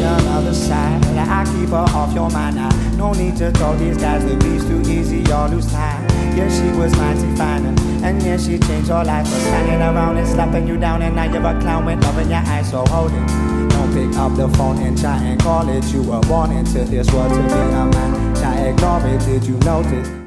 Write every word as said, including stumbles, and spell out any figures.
the other side. I keep her off your mind now. No need to throw these guys the beats too easy, y'all lose time. Yeah, she was mighty fine, and yeah, she changed her life. Was hanging around and slapping you down, and now you're a clown with love in your eyes. So hold it, don't pick up the phone and try and call it. You were born into this world to be a man. Try ignore it, did you notice?